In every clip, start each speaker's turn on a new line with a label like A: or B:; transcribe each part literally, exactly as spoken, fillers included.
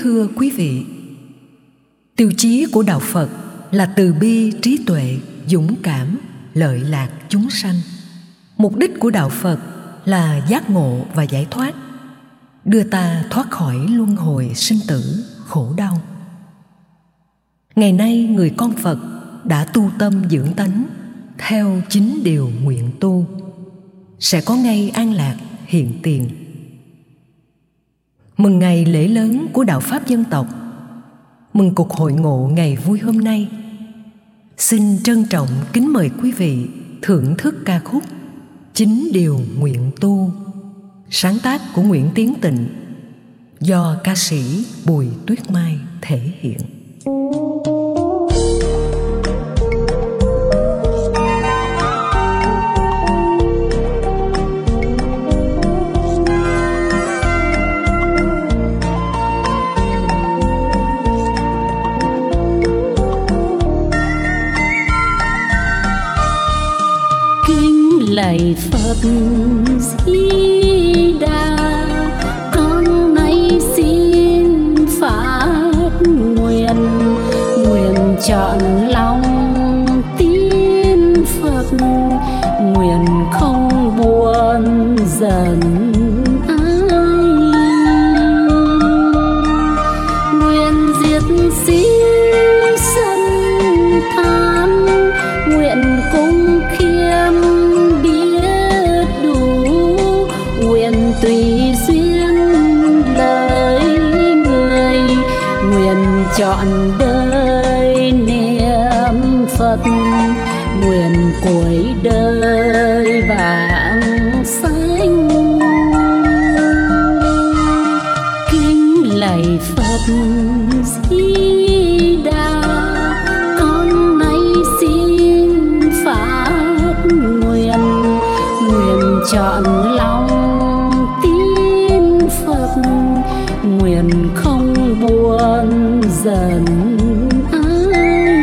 A: thưa quý vị, tiêu chí của đạo Phật là từ bi, trí tuệ, dũng cảm, lợi lạc chúng sanh. Mục đích của đạo Phật là giác ngộ và giải thoát, đưa ta thoát khỏi luân hồi sinh tử, khổ đau. Ngày nay người con Phật đã tu tâm dưỡng tánh theo chín điều nguyện tu, sẽ có ngay an lạc hiện tiền. Mừng ngày lễ lớn của đạo Pháp dân tộc, mừng cuộc hội ngộ ngày vui hôm nay. Xin trân trọng kính mời quý vị thưởng thức ca khúc Chín điều nguyện tu, sáng tác của Nguyễn Tiến Tịnh, do ca sĩ Bùi Tuyết Mai thể hiện.
B: Lạy Phật Di Đà, con nay xin phát nguyện, nguyện chọn lòng tin Phật, nguyện không buồn giận ai, nguyện diệt sinh sân tham, nguyện cung khiêm tùy duyên lời người, nguyện chọn đời niệm Phật, nguyện cuối đời vãng sanh. Kính lạy Phật Di Đà, con nay xin phát nguyện, nguyện chọn lòng nguyện không buồn giận ai,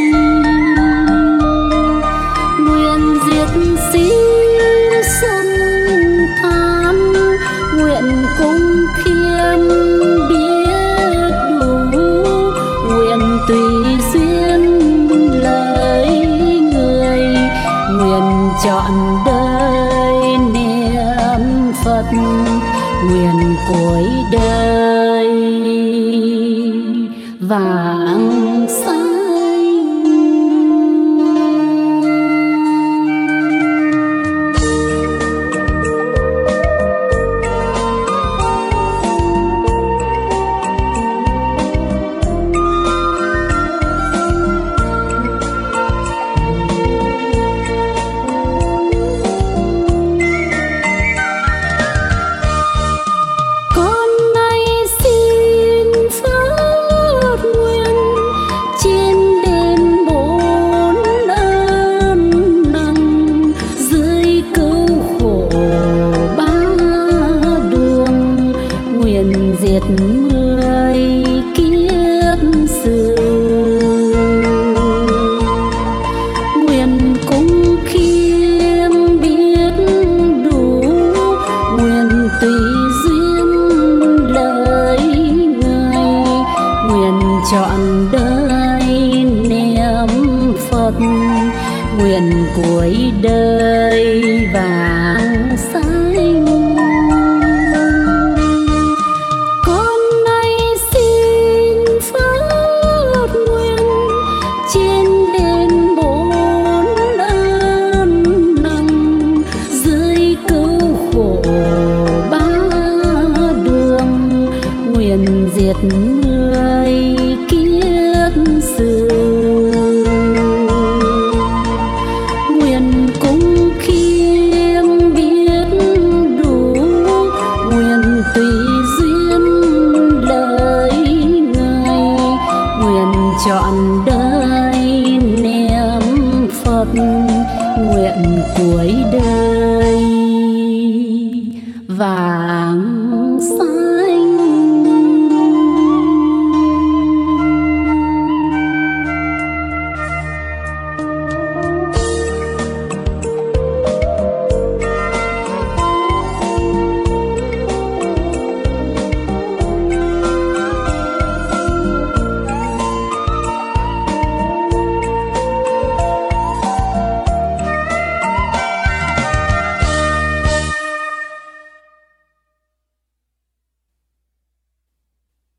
B: nguyện diệt sinh sân tham, nguyện cung khiêm biết đủ, nguyện tùy duyên lời người, nguyện chọn đời niệm Phật, nguyện cuối đời vãng sanh. Diệt mười kiếp sự, nguyện cung khiêm biết đủ, nguyện tùy duyên lời người, nguyện chọn đời niệm Phật, nguyện cuối đời vãng sanh. Diệt mười kiếp sự, nguyện cung khiêm biết đủ, nguyện tùy duyên lời người, nguyện chọn